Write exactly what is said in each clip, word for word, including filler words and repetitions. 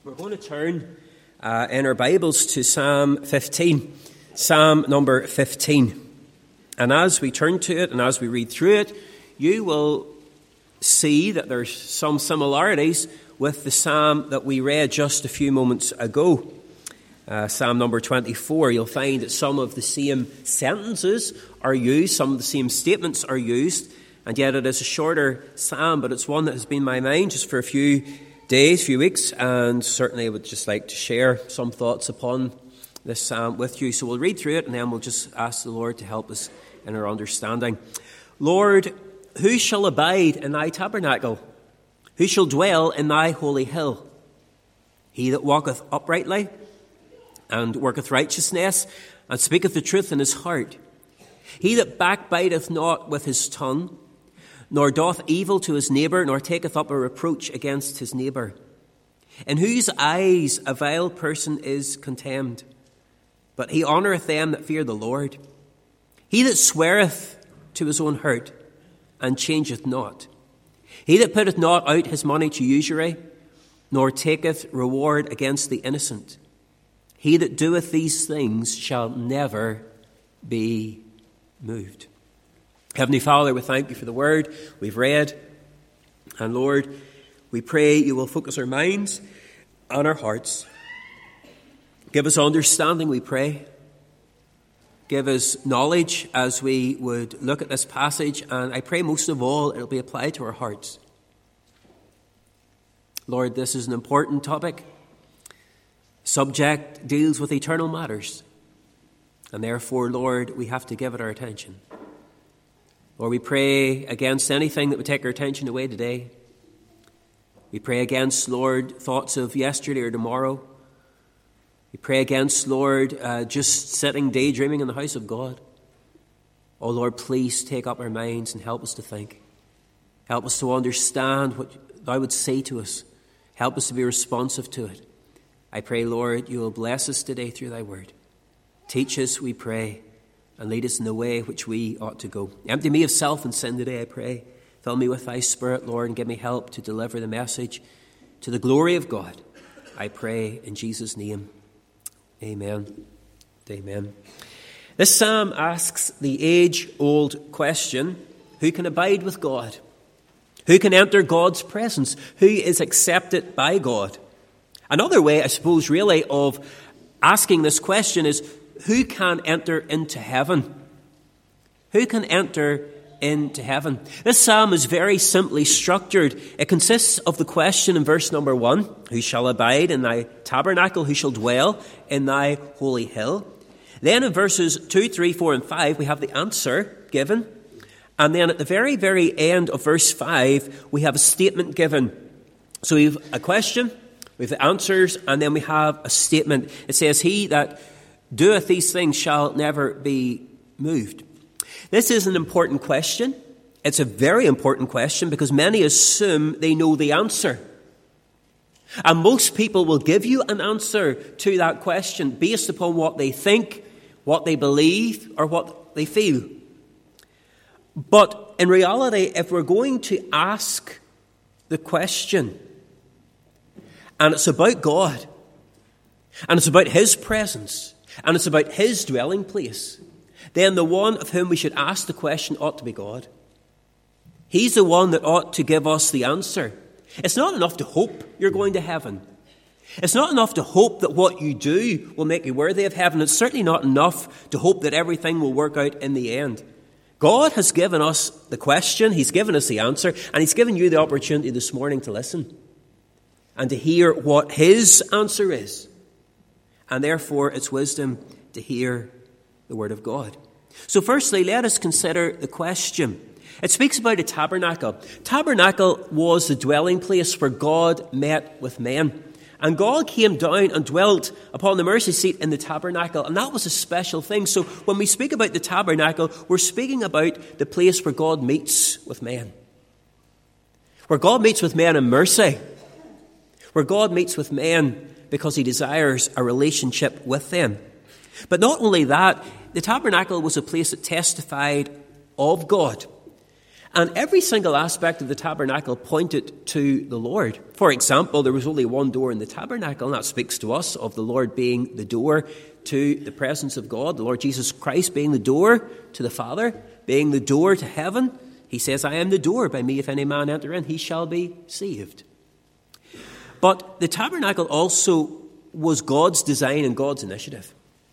We're going to turn uh, in our Bibles to Psalm fifteen, Psalm number fifteen. And as we turn to it and as we read through it, you will see that there's some similarities with the psalm that we read just a few moments ago. Uh, psalm number twenty-four, you'll find that some of the same sentences are used, some of the same statements are used, and yet it is a shorter psalm, but it's one that has been in my mind just for a few days, few weeks, and certainly I would just like to share some thoughts upon this psalm with you. So we'll read through it and then we'll just ask the Lord to help us in our understanding. Lord, who shall abide in thy tabernacle? Who shall dwell in thy holy hill? He that walketh uprightly and worketh righteousness and speaketh the truth in his heart. He that backbiteth not with his tongue, nor doth evil to his neighbour, nor taketh up a reproach against his neighbour, in whose eyes a vile person is contemned, but he honoureth them that fear the Lord. He that sweareth to his own hurt, and changeth not. He that putteth not out his money to usury, nor taketh reward against the innocent. He that doeth these things shall never be moved. Heavenly Father, we thank you for the word we've read. And Lord, we pray you will focus our minds and our hearts. Give us understanding, we pray. Give us knowledge as we would look at this passage. And I pray most of all it will be applied to our hearts. Lord, this is an important topic. Subject deals with eternal matters. And therefore, Lord, we have to give it our attention. Lord, we pray against anything that would take our attention away today. We pray against, Lord, thoughts of yesterday or tomorrow. We pray against, Lord, uh, just sitting daydreaming in the house of God. Oh, Lord, please take up our minds and help us to think. Help us to understand what thou would say to us. Help us to be responsive to it. I pray, Lord, you will bless us today through thy word. Teach us, we pray, and lead us in the way which we ought to go. Empty me of self and sin today, I pray. Fill me with thy Spirit, Lord, and give me help to deliver the message to the glory of God. I pray in Jesus' name. Amen. Amen. This psalm asks the age-old question, who can abide with God? Who can enter God's presence? Who is accepted by God? Another way, I suppose, really, of asking this question is, who can enter into heaven? Who can enter into heaven? This psalm is very simply structured. It consists of the question in verse number one, who shall abide in thy tabernacle? Who shall dwell in thy holy hill? Then in verses two, three, four, and five, we have the answer given. And then at the very, very end of verse five, we have a statement given. So we have a question, we have the answers, and then we have a statement. It says, he that doeth these things shall never be moved. This is an important question. It's a very important question because many assume they know the answer. And most people will give you an answer to that question based upon what they think, what they believe, or what they feel. But in reality, if we're going to ask the question, and it's about God, and it's about his presence, and it's about his dwelling place, then the one of whom we should ask the question ought to be God. He's the one that ought to give us the answer. It's not enough to hope you're going to heaven. It's not enough to hope that what you do will make you worthy of heaven. It's certainly not enough to hope that everything will work out in the end. God has given us the question, he's given us the answer, and he's given you the opportunity this morning to listen and to hear what his answer is. And therefore, it's wisdom to hear the word of God. So firstly, let us consider the question. It speaks about a tabernacle. Tabernacle was the dwelling place where God met with men. And God came down and dwelt upon the mercy seat in the tabernacle. And that was a special thing. So when we speak about the tabernacle, we're speaking about the place where God meets with men. Where God meets with men in mercy. Where God meets with men because he desires a relationship with them. But not only that, the tabernacle was a place that testified of God. And every single aspect of the tabernacle pointed to the Lord. For example, there was only one door in the tabernacle, and that speaks to us of the Lord being the door to the presence of God, the Lord Jesus Christ being the door to the Father, being the door to heaven. He says, I am the door. By me, if any man enter in, he shall be saved. But the tabernacle also was God's design and God's initiative.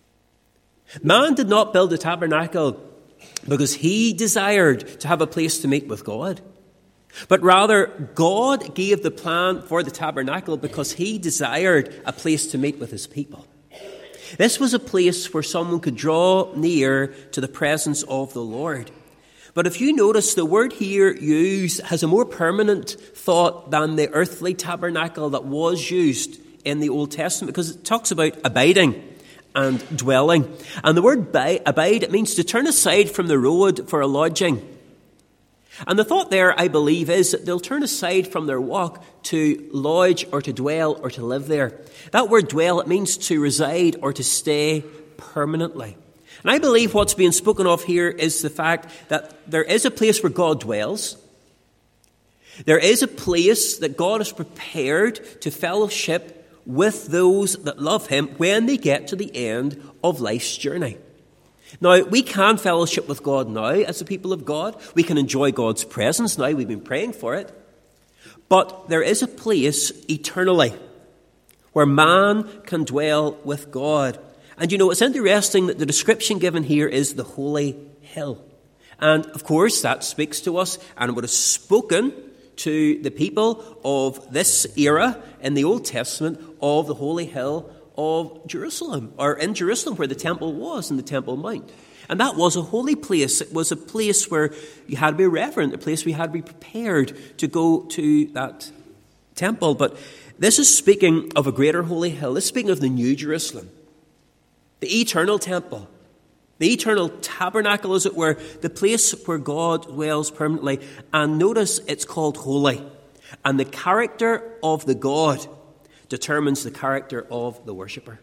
Man did not build the tabernacle because he desired to have a place to meet with God. But rather, God gave the plan for the tabernacle because he desired a place to meet with his people. This was a place where someone could draw near to the presence of the Lord. But if you notice, the word here used has a more permanent thought than the earthly tabernacle that was used in the Old Testament, because it talks about abiding and dwelling. And the word abide, it means to turn aside from the road for a lodging. And the thought there, I believe, is that they'll turn aside from their walk to lodge or to dwell or to live there. That word dwell, it means to reside or to stay permanently. And I believe what's being spoken of here is the fact that there is a place where God dwells. There is a place that God has prepared to fellowship with those that love him when they get to the end of life's journey. Now, we can fellowship with God now as the people of God. We can enjoy God's presence now. We've been praying for it. But there is a place eternally where man can dwell with God. And you know, it's interesting that the description given here is the holy hill. And of course, that speaks to us and would have spoken to the people of this era in the Old Testament of the holy hill of Jerusalem, or in Jerusalem where the temple was, in the Temple Mount. And that was a holy place. It was a place where you had to be reverent, a place where you had to be prepared to go to that temple. But this is speaking of a greater holy hill. This is speaking of the New Jerusalem, the eternal temple, the eternal tabernacle, as it were, the place where God dwells permanently. And notice it's called holy. And the character of the God determines the character of the worshipper.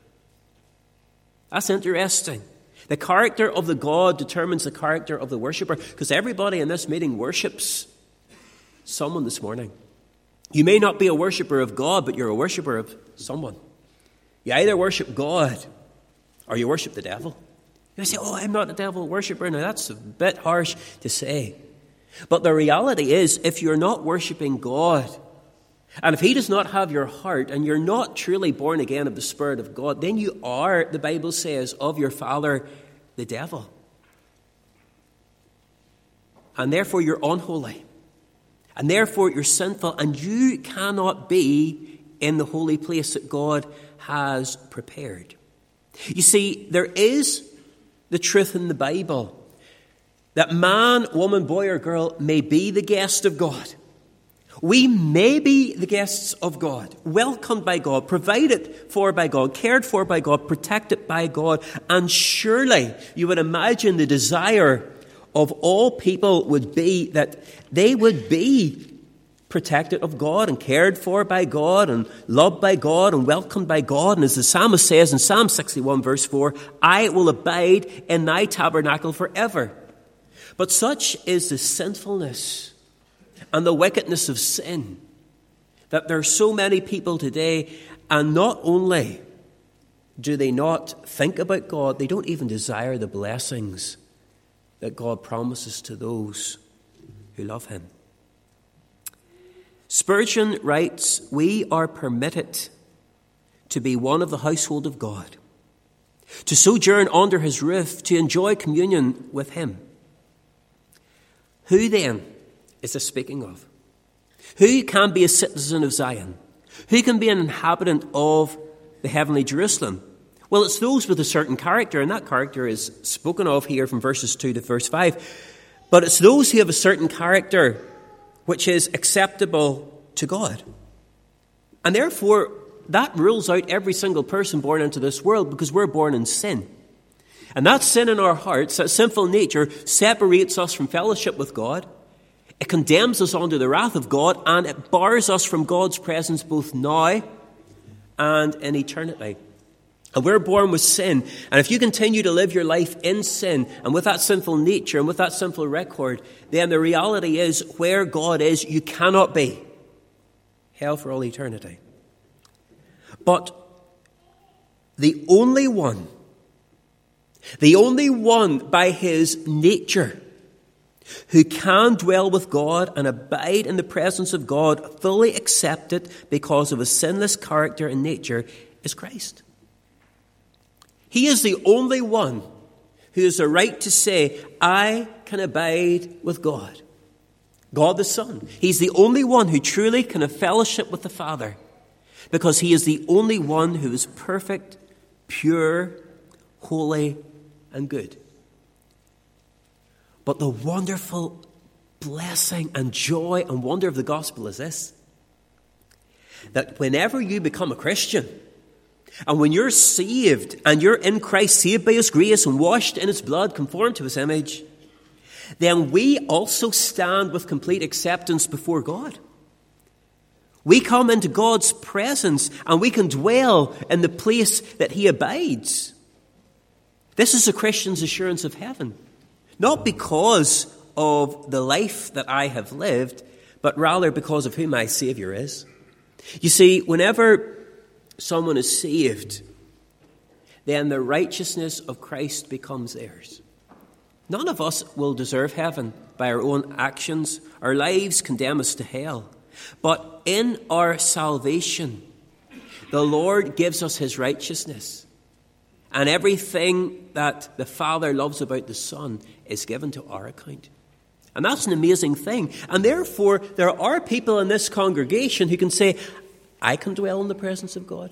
That's interesting. The character of the God determines the character of the worshipper, because everybody in this meeting worships someone this morning. You may not be a worshipper of God, but you're a worshipper of someone. You either worship God or you worship the devil. You say, oh, I'm not a devil worshipper. Now, that's a bit harsh to say. But the reality is, if you're not worshiping God, and if he does not have your heart, and you're not truly born again of the Spirit of God, then you are, the Bible says, of your father, the devil. And therefore you're unholy. And therefore you're sinful, and you cannot be in the holy place that God has prepared. You see, there is the truth in the Bible that man, woman, boy, or girl may be the guest of God. We may be the guests of God, welcomed by God, provided for by God, cared for by God, protected by God. And surely you would imagine the desire of all people would be that they would be protected of God and cared for by God and loved by God and welcomed by God. And as the psalmist says in Psalm sixty-one verse four, I will abide in thy tabernacle forever. But such is the sinfulness and the wickedness of sin that there are so many people today, and not only do they not think about God, they don't even desire the blessings that God promises to those who love him. Spurgeon writes, we are permitted to be one of the household of God, to sojourn under his roof, to enjoy communion with him. Who then is this speaking of? Who can be a citizen of Zion? Who can be an inhabitant of the heavenly Jerusalem? Well, it's those with a certain character, and that character is spoken of here from verses two to verse five. But it's those who have a certain character which is acceptable to God. And therefore, that rules out every single person born into this world, because we're born in sin. And that sin in our hearts, that sinful nature, separates us from fellowship with God. It condemns us under the wrath of God, and it bars us from God's presence both now and in eternity. And we're born with sin. And if you continue to live your life in sin and with that sinful nature and with that sinful record, then the reality is where God is, you cannot be. Hell for all eternity. But the only one, the only one by his nature who can dwell with God and abide in the presence of God, fully accepted because of his sinless character and nature, is Christ. He is the only one who has the right to say, I can abide with God. God the Son. He's the only one who truly can have fellowship with the Father, because he is the only one who is perfect, pure, holy, and good. But the wonderful blessing and joy and wonder of the gospel is this: that whenever you become a Christian, and when you're saved, and you're in Christ, saved by his grace and washed in his blood, conformed to his image, then we also stand with complete acceptance before God. We come into God's presence and we can dwell in the place that he abides. This is a Christian's assurance of heaven. Not because of the life that I have lived, but rather because of who my Savior is. You see, whenever someone is saved, then the righteousness of Christ becomes theirs. None of us will deserve heaven by our own actions. Our lives condemn us to hell. But in our salvation, the Lord gives us his righteousness. And everything that the Father loves about the Son is given to our account. And that's an amazing thing. And therefore, there are people in this congregation who can say, I can dwell in the presence of God.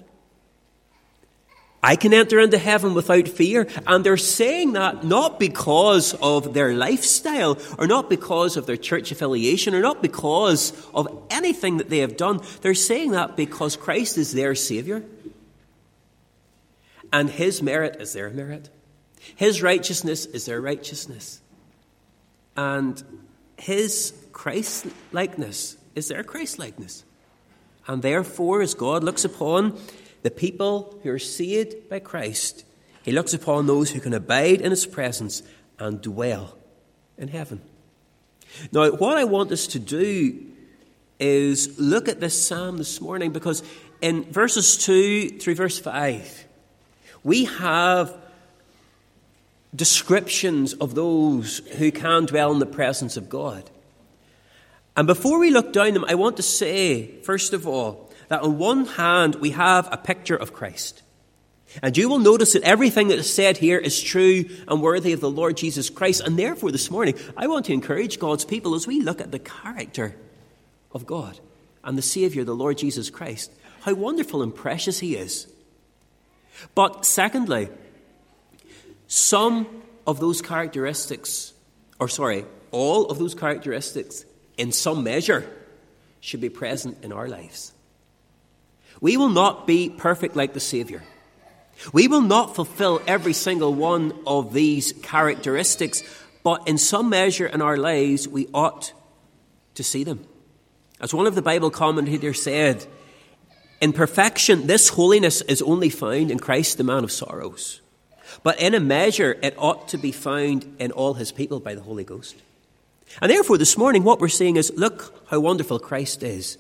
I can enter into heaven without fear. And they're saying that not because of their lifestyle, or not because of their church affiliation, or not because of anything that they have done. They're saying that because Christ is their Savior. And his merit is their merit. His righteousness is their righteousness. And his Christ-likeness is their Christ-likeness. And therefore, as God looks upon the people who are saved by Christ, he looks upon those who can abide in his presence and dwell in heaven. Now, what I want us to do is look at this psalm this morning, because in verses two through verse five, we have descriptions of those who can dwell in the presence of God. And before we look down them, I want to say, first of all, that on one hand, we have a picture of Christ. And you will notice that everything that is said here is true and worthy of the Lord Jesus Christ. And therefore, this morning, I want to encourage God's people as we look at the character of God and the Savior, the Lord Jesus Christ, how wonderful and precious he is. But secondly, some of those characteristics, or sorry, all of those characteristics in some measure should be present in our lives. We will not be perfect like the Savior. We will not fulfill every single one of these characteristics, but in some measure in our lives, we ought to see them. As one of the Bible commentators said, in perfection, this holiness is only found in Christ, the man of sorrows. But in a measure, it ought to be found in all his people by the Holy Ghost. And therefore, this morning, what we're saying is, look how wonderful Christ is.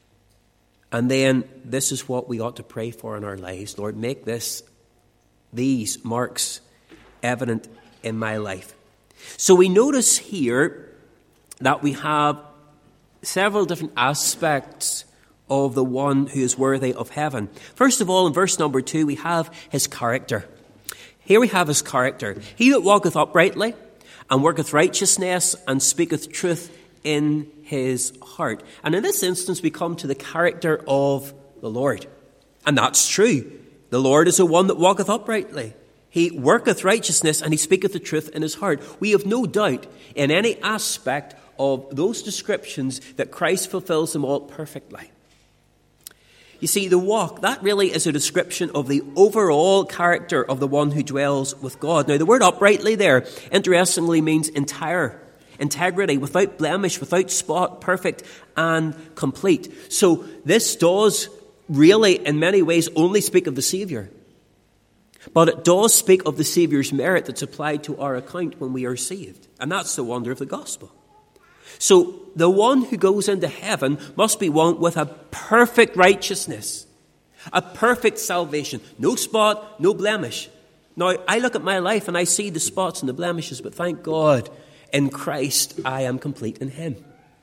And then this is what we ought to pray for in our lives. Lord, make this, these marks evident in my life. So we notice here that we have several different aspects of the one who is worthy of heaven. First of all, in verse number two, we have his character. Here we have his character. He that walketh uprightly and worketh righteousness and speaketh truth in his heart. And in this instance, we come to the character of the Lord. And that's true. The Lord is the one that walketh uprightly. He worketh righteousness and he speaketh the truth in his heart. We have no doubt in any aspect of those descriptions that Christ fulfills them all perfectly. You see, the walk, that really is a description of the overall character of the one who dwells with God. Now, the word uprightly there, interestingly, means entire, integrity, without blemish, without spot, perfect and complete. So this does really, in many ways, only speak of the Savior. But it does speak of the Saviour's merit that's applied to our account when we are saved. And that's the wonder of the gospel. So the one who goes into heaven must be one with a perfect righteousness, a perfect salvation, no spot, no blemish. Now, I look at my life and I see the spots and the blemishes, but thank God, in Christ I am complete in him.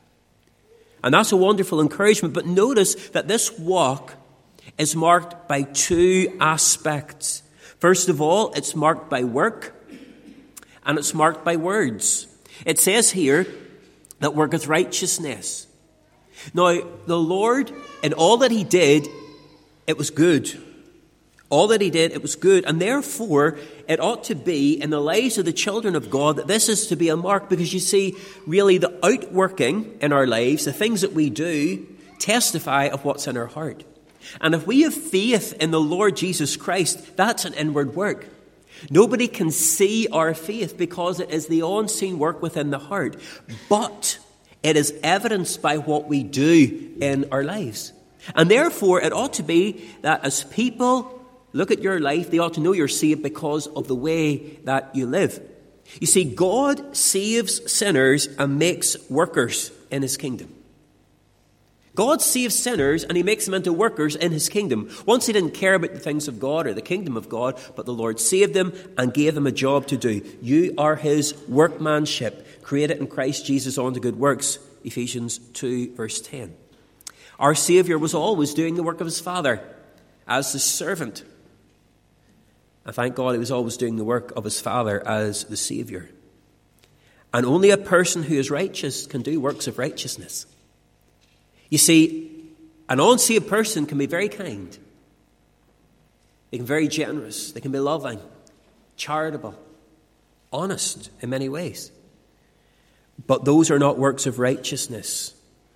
And that's a wonderful encouragement. But notice that this walk is marked by two aspects. First of all, it's marked by work, and it's marked by words. It says here that worketh righteousness. Now, the Lord, in all that he did, it was good. All that he did, it was good. And therefore, it ought to be in the lives of the children of God that this is to be a mark, because you see, really the outworking in our lives, the things that we do, testify of what's in our heart. And if we have faith in the Lord Jesus Christ, that's an inward work. Nobody can see our faith because it is the unseen work within the heart. But it is evidenced by what we do in our lives. And therefore, it ought to be that as people look at your life, they ought to know you're saved because of the way that you live. You see, God saves sinners and makes workers in his kingdom. God saves sinners and he makes them into workers in his kingdom. Once he didn't care about the things of God or the kingdom of God, but the Lord saved them and gave them a job to do. You are his workmanship, created in Christ Jesus unto good works, Ephesians two, verse ten. Our Saviour was always doing the work of his Father as the servant. And thank God he was always doing the work of his Father as the Saviour. And only a person who is righteous can do works of righteousness. You see, an unsaved person can be very kind. They can be very generous. They can be loving, charitable, honest in many ways. But those are not works of righteousness.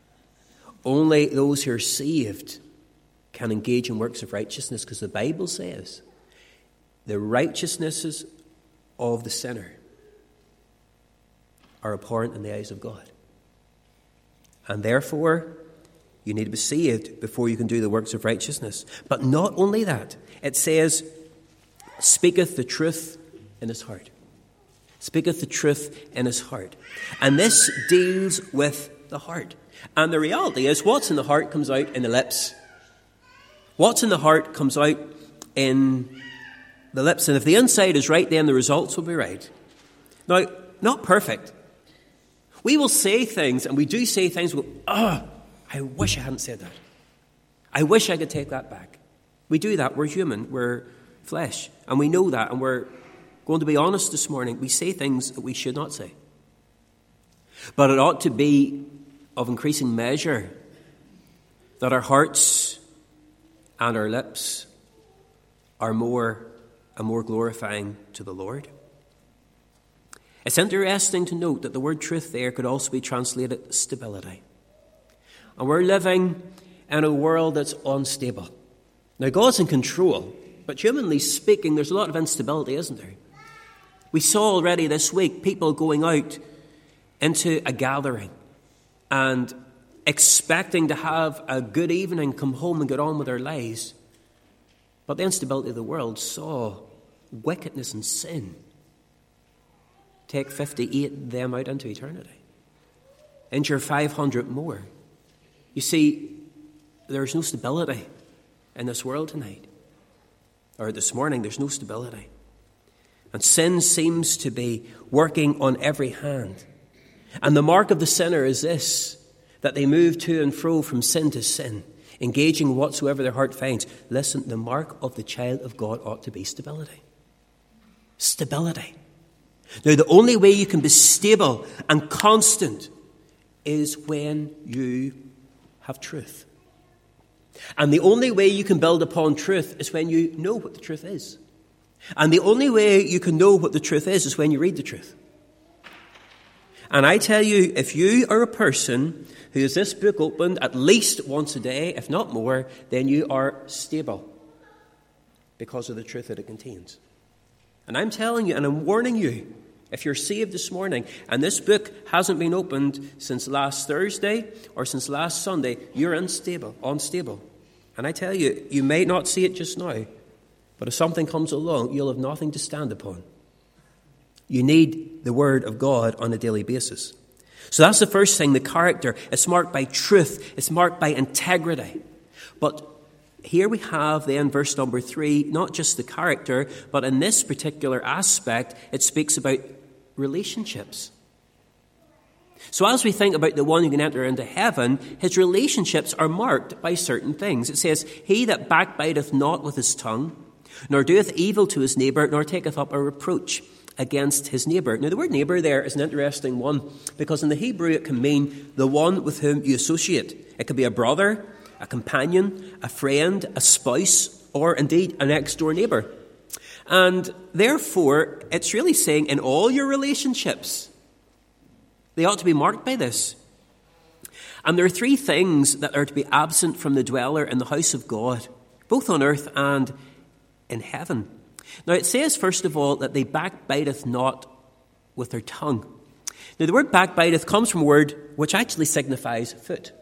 Only those who are saved can engage in works of righteousness, because the Bible says the righteousnesses of the sinner are abhorrent in the eyes of God. And therefore, you need to be saved before you can do the works of righteousness. But not only that, it says, speaketh the truth in his heart. Speaketh the truth in his heart. And this deals with the heart. And the reality is, what's in the heart comes out in the lips. What's in the heart comes out in the lips. And if the inside is right, then the results will be right. Now, not perfect. We will say things, and we do say things, we go, ah, oh, I wish I hadn't said that. I wish I could take that back. We do that. We're human. We're flesh. And we know that. And we're going to be honest this morning. We say things that we should not say. But it ought to be of increasing measure that our hearts and our lips are more and more glorifying to the Lord. It's interesting to note that the word truth there could also be translated stability. And we're living in a world that's unstable. Now, God's in control, but humanly speaking, there's a lot of instability, isn't there? We saw already this week people going out into a gathering and expecting to have a good evening, come home and get on with their lives. But the instability of the world saw wickedness and sin take fifty-eight of them out into eternity. Injure five hundred more. You see, there's no stability in this world tonight. Or this morning, there's no stability. And sin seems to be working on every hand. And the mark of the sinner is this, that they move to and fro from sin to sin, engaging whatsoever their heart finds. Listen, the mark of the child of God ought to be stability. Stability. Now, the only way you can be stable and constant is when you have truth. And the only way you can build upon truth is when you know what the truth is. And the only way you can know what the truth is is when you read the truth. And I tell you, if you are a person who has this book opened at least once a day, if not more, then you are stable because of the truth that it contains. And I'm telling you, and I'm warning you, if you're saved this morning and this book hasn't been opened since last Thursday or since last Sunday, you're unstable, unstable. And I tell you, you may not see it just now, But if something comes along, you'll have nothing to stand upon. You need the Word of God on a daily basis. So that's the first thing, the character. It's marked by truth. It's marked by integrity. But here we have then verse number three, not just the character, but in this particular aspect, it speaks about relationships. So as we think about the one who can enter into heaven, his relationships are marked by certain things. It says, he that backbiteth not with his tongue, nor doeth evil to his neighbour, nor taketh up a reproach against his neighbour. Now the word neighbour there is an interesting one, because in the Hebrew it can mean the one with whom you associate. It could be a brother, a companion, a friend, a spouse, or indeed a next door neighbour. And therefore, it's really saying in all your relationships, they ought to be marked by this. And there are three things that are to be absent from the dweller in the house of God, both on earth and in heaven. Now it says, first of all, that they backbiteth not with their tongue. Now the word backbiteth comes from a word which actually signifies foot.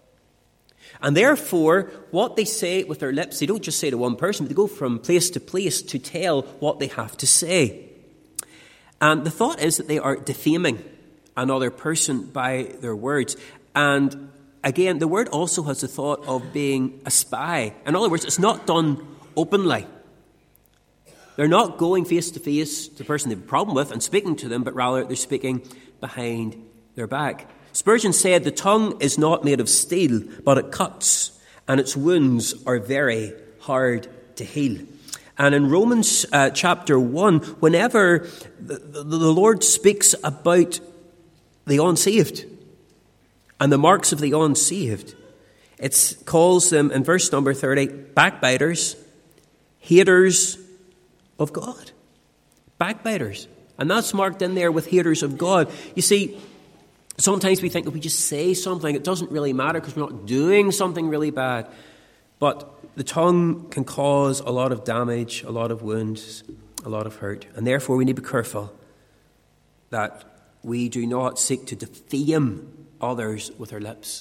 And therefore, what they say with their lips, they don't just say to one person, but they go from place to place to tell what they have to say. And the thought is that they are defaming another person by their words. And again, the word also has the thought of being a spy. In other words, it's not done openly. They're not going face to face to the person they have a problem with and speaking to them, but rather they're speaking behind their back. Spurgeon said, the tongue is not made of steel, but it cuts, and its wounds are very hard to heal. And in Romans uh, chapter one, whenever the, the, the Lord speaks about the unsaved and the marks of the unsaved, it calls them in verse number thirty, backbiters, haters of God. Backbiters. And that's marked in there with haters of God. You see, sometimes we think if we just say something, it doesn't really matter because we're not doing something really bad. But the tongue can cause a lot of damage, a lot of wounds, a lot of hurt. And therefore we need to be careful that we do not seek to defame others with our lips.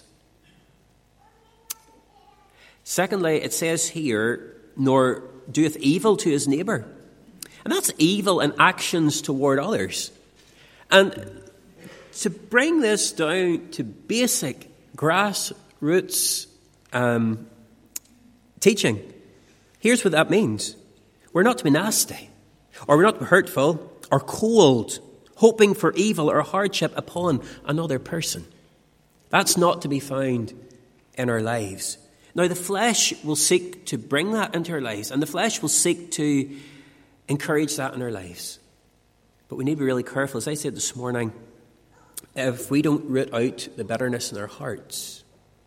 Secondly, it says here, nor doeth evil to his neighbour. And that's evil in actions toward others. And to bring this down to basic grassroots um, teaching, here's what that means. We're not to be nasty, or we're not to be hurtful, or cold, hoping for evil or hardship upon another person. That's not to be found in our lives. Now, the flesh will seek to bring that into our lives, and the flesh will seek to encourage that in our lives. But we need to be really careful. As I said this morning, if we don't root out the bitterness in our hearts,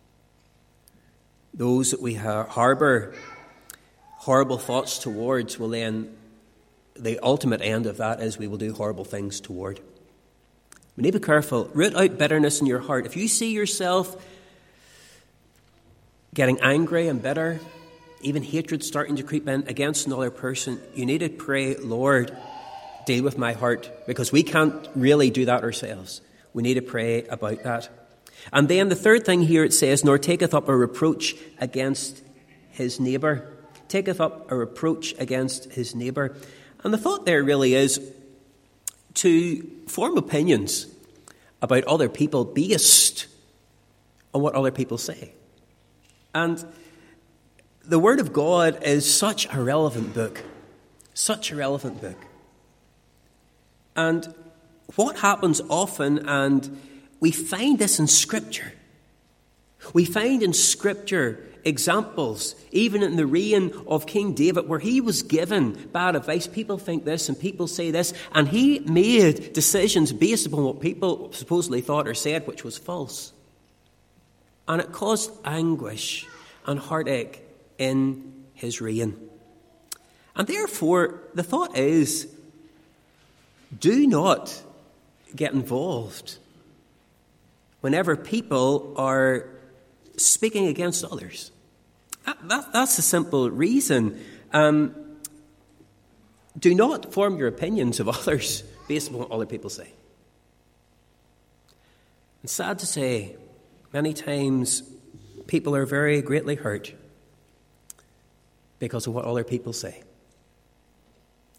those that we ha- harbour horrible thoughts towards will then, the ultimate end of that is we will do horrible things toward. We need to be careful. Root out bitterness in your heart. If you see yourself getting angry and bitter, even hatred starting to creep in against another person, you need to pray, Lord, deal with my heart, because we can't really do that ourselves. We need to pray about that. And then the third thing here it says, nor taketh up a reproach against his neighbour. Taketh up a reproach against his neighbour. And the thought there really is to form opinions about other people based on what other people say. And the Word of God is such a relevant book. Such a relevant book. And what happens often, and we find this in Scripture. We find in Scripture examples, even in the reign of King David, where he was given bad advice. People think this and people say this, and he made decisions based upon what people supposedly thought or said, which was false. And it caused anguish and heartache in his reign. And therefore, the thought is, do not get involved whenever people are speaking against others. That, that, that's the simple reason. Um, do not form your opinions of others based on what other people say. And sad to say, many times people are very greatly hurt because of what other people say.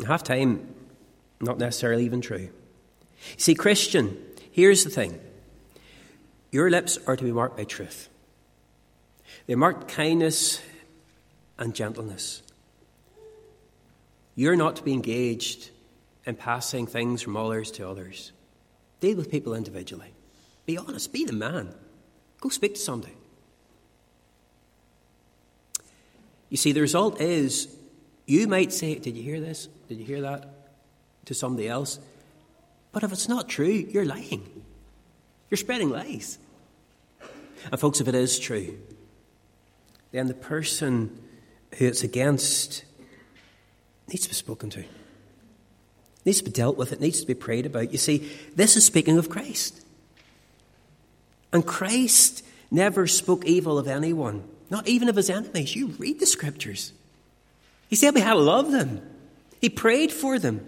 Half time, not necessarily even true. See, Christian, here's the thing. Your lips are to be marked by truth. They're marked kindness and gentleness. You're not to be engaged in passing things from others to others. Deal with people individually. Be honest. Be the man. Go speak to somebody. You see, the result is you might say, did you hear this? Did you hear that? To somebody else. But if it's not true, you're lying. You're spreading lies. And folks, if it is true, then the person who it's against needs to be spoken to. Needs to be dealt with. It needs to be prayed about. You see, this is speaking of Christ. And Christ never spoke evil of anyone, not even of his enemies. You read the scriptures. He said we had to love them. He prayed for them.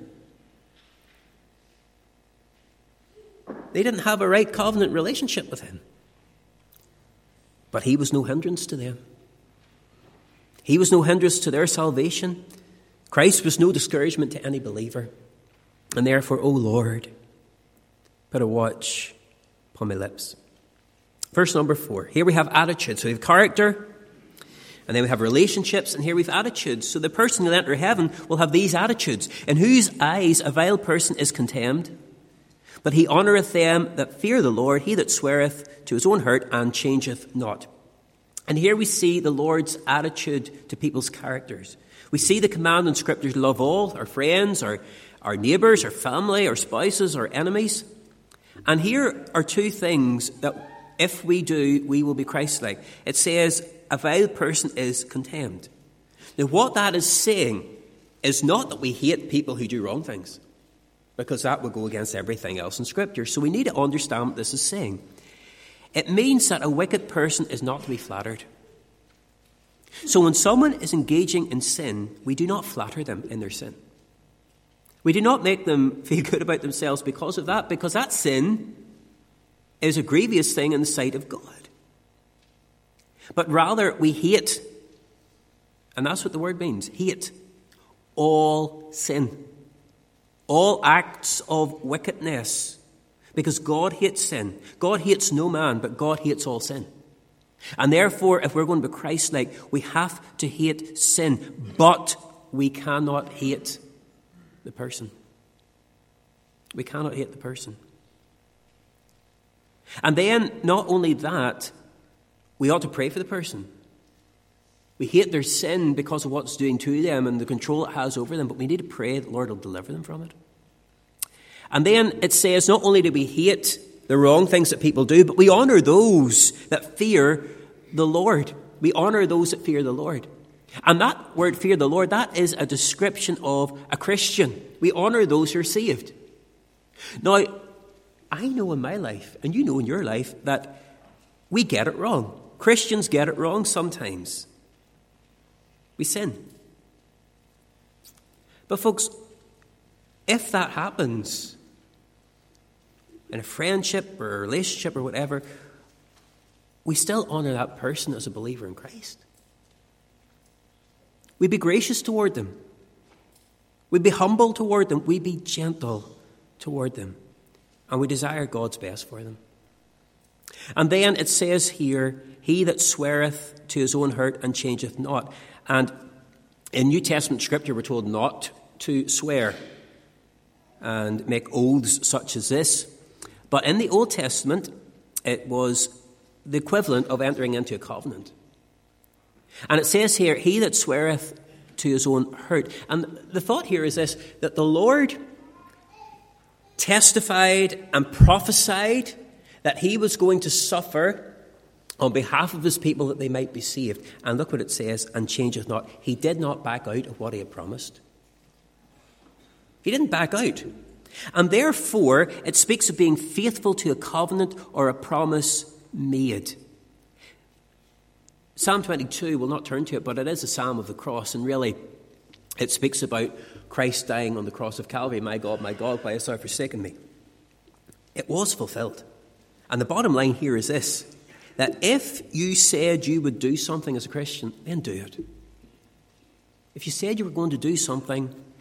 They didn't have a right covenant relationship with him. But he was no hindrance to them. He was no hindrance to their salvation. Christ was no discouragement to any believer. And therefore, O Lord, put a watch upon my lips. Verse number four. Here we have attitude. So we have character, and then we have relationships, and here we have attitudes. So the person who will enter heaven will have these attitudes. In whose eyes a vile person is contemned, but he honoureth them that fear the Lord, he that sweareth to his own hurt and changeth not. And here we see the Lord's attitude to people's characters. We see the command in Scripture to love all, our friends, our, our neighbours, our family, our spouses, our enemies. And here are two things that if we do, we will be Christ-like. It says, a vile person is contemned. Now, what that is saying is not that we hate people who do wrong things, because that would go against everything else in Scripture. So we need to understand what this is saying. It means that a wicked person is not to be flattered. So when someone is engaging in sin, we do not flatter them in their sin. We do not make them feel good about themselves because of that, because that sin is a grievous thing in the sight of God. But rather, we hate, and that's what the word means, hate all sin, all acts of wickedness, because God hates sin. God hates no man, but God hates all sin. And therefore, if we're going to be Christ-like, we have to hate sin, but we cannot hate the person. We cannot hate the person. And then, not only that, we ought to pray for the person. We hate their sin because of what it's doing to them and the control it has over them, but we need to pray that the Lord will deliver them from it. And then it says, not only do we hate the wrong things that people do, but we honour those that fear the Lord. We honour those that fear the Lord. And that word, fear the Lord, that is a description of a Christian. We honour those who are saved. Now, I know in my life, and you know in your life, that we get it wrong. Christians get it wrong sometimes. We sin. But folks, if that happens in a friendship or a relationship or whatever, we still honour that person as a believer in Christ. We'd be gracious toward them. We'd be humble toward them. We'd be gentle toward them. And we desire God's best for them. And then it says here, he that sweareth to his own hurt and changeth not. And in New Testament Scripture, we're told not to swear and make oaths such as this. But in the Old Testament, it was the equivalent of entering into a covenant. And it says here, he that sweareth to his own hurt. And the thought here is this, that the Lord testified and prophesied that he was going to suffer on behalf of his people that they might be saved. And look what it says, and changeth not. He did not back out of what he had promised. He didn't back out. And therefore, it speaks of being faithful to a covenant or a promise made. Psalm twenty-two, we'll not turn to it, but it is a psalm of the cross, and really it speaks about Christ dying on the cross of Calvary. My God, my God, why hast thou forsaken me? It was fulfilled. And the bottom line here is this, that if you said you would do something as a Christian, then do it. If you said you were going to do something,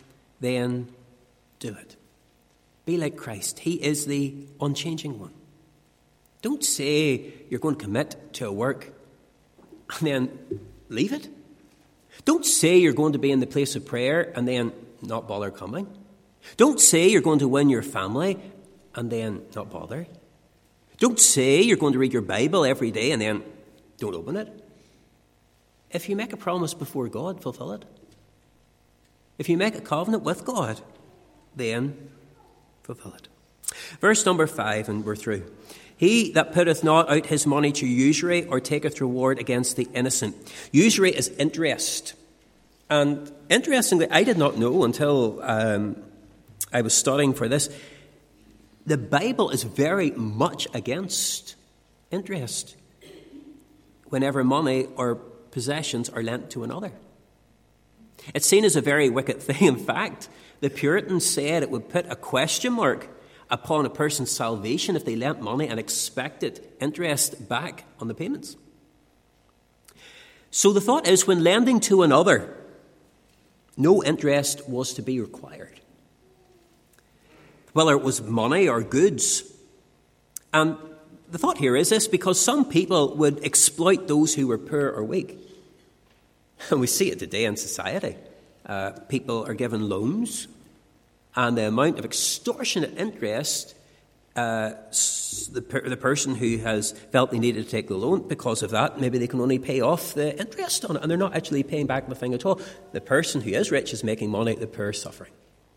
then do it. Be like Christ. He is the unchanging one. Don't say you're going to commit to a work and then leave it. Don't say you're going to be in the place of prayer and then not bother coming. Don't say you're going to win your family and then not bother. Don't say you're going to read your Bible every day and then don't open it. If you make a promise before God, fulfill it. If you make a covenant with God, then fulfill it. Verse number five, and we're through. He that putteth not out his money to usury or taketh reward against the innocent. Usury is interest. And interestingly, I did not know until um, I was studying for this, the Bible is very much against interest whenever money or possessions are lent to another. It's seen as a very wicked thing. In fact, the Puritans said it would put a question mark upon a person's salvation if they lent money and expected interest back on the payments. So the thought is, when lending to another, no interest was to be required, whether it was money or goods. And the thought here is this, because some people would exploit those who were poor or weak. And we see it today in society. Uh, people are given loans, and the amount of extortionate interest, uh, the, per- the person who has felt they needed to take the loan, because of that, maybe they can only pay off the interest on it, and they're not actually paying back the thing at all. The person who is rich is making money, the poor is suffering.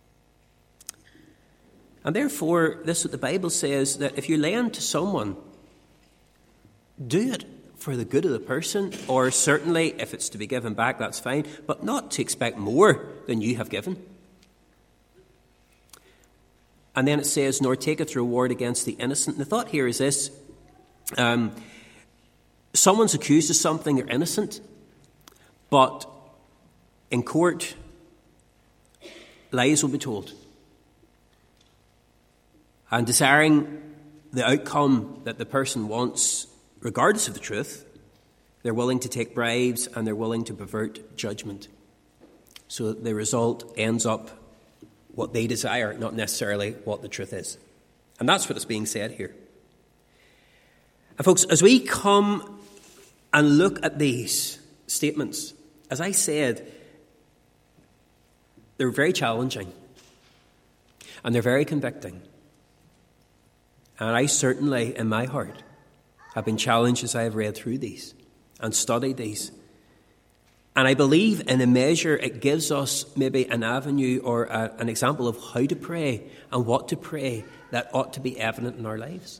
And therefore, this is what the Bible says, that if you lend to someone, do it for the good of the person, or certainly if it's to be given back, that's fine, but not to expect more than you have given. And then it says, nor taketh reward against the innocent. And the thought here is this. Um, someone's accused of something, they're innocent, but in court, lies will be told. And desiring the outcome that the person wants, regardless of the truth, they're willing to take bribes and they're willing to pervert judgment. So that the result ends up what they desire, not necessarily what the truth is. And that's what is being said here. And folks, as we come and look at these statements, as I said, they're very challenging and they're very convicting. And I certainly, in my heart, have been challenged as I have read through these and studied these. And I believe in a measure it gives us maybe an avenue or a, an example of how to pray and what to pray that ought to be evident in our lives.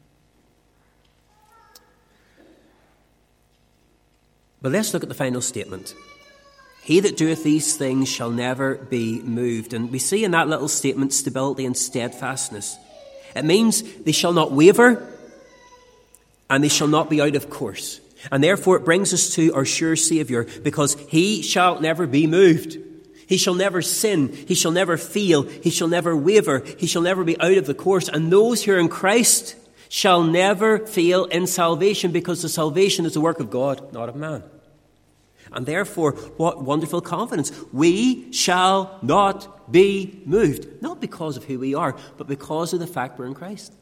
But let's look at the final statement. He that doeth these things shall never be moved. And we see in that little statement stability and steadfastness. It means they shall not waver and they shall not be out of course. And therefore it brings us to our sure Saviour, because he shall never be moved. He shall never sin. He shall never fail. He shall never waver. He shall never be out of the course. And those who are in Christ shall never fail in salvation, because the salvation is the work of God, not of man. And therefore, what wonderful confidence. We shall not be moved. Not because of who we are, but because of the fact we're in Christ.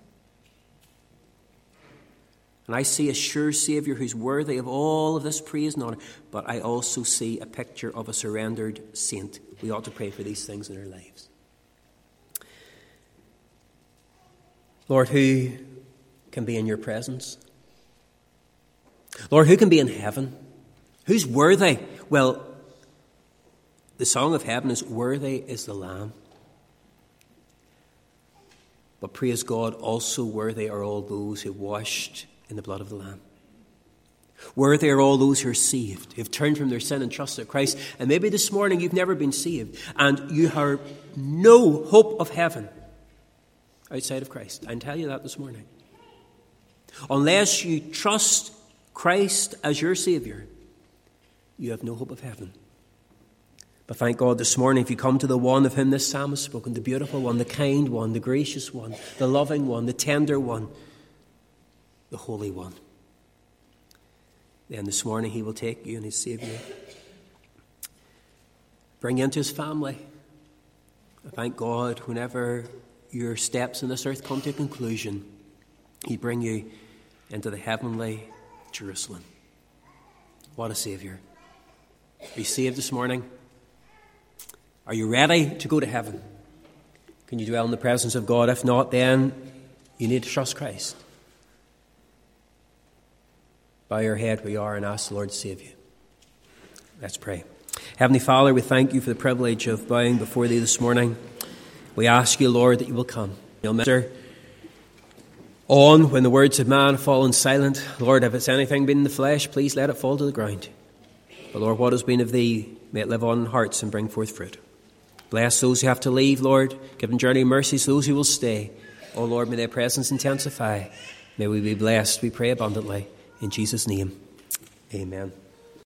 And I see a sure Saviour who's worthy of all of this praise and honour, but I also see a picture of a surrendered saint. We ought to pray for these things in our lives. Lord, who can be in your presence? Lord, who can be in heaven? Who's worthy? Well, the song of heaven is, worthy is the Lamb. But praise God, also worthy are all those who washed in the blood of the Lamb. Worthy are all those who are saved, who have turned from their sin and trusted Christ. And maybe this morning you've never been saved, and you have no hope of heaven outside of Christ. I can tell you that this morning. Unless you trust Christ as your Saviour, you have no hope of heaven. But thank God this morning, if you come to the one of whom this psalm has spoken, the beautiful one, the kind one, the gracious one, the loving one, the tender one, the Holy One, then this morning he will take you and he'll save you, bring you into his family, I thank God whenever your steps in this earth come to a conclusion, He bring you into the heavenly Jerusalem. What a Saviour. Are you saved this morning? Are you ready to go to heaven? Can you dwell in the presence of God? If not, then you need to trust Christ. Bow your head where you are and ask the Lord to save you. Let's pray. Heavenly Father, we thank you for the privilege of bowing before thee this morning. We ask you, Lord, that you will come. You'll minister on when the words of man have fallen silent. Lord, if it's anything been in the flesh, please let it fall to the ground. But Lord, what has been of thee, may it live on in hearts and bring forth fruit. Bless those who have to leave, Lord. Give them journey mercies to those who will stay. Oh Lord, may their presence intensify. May we be blessed, we pray abundantly. In Jesus' name, amen.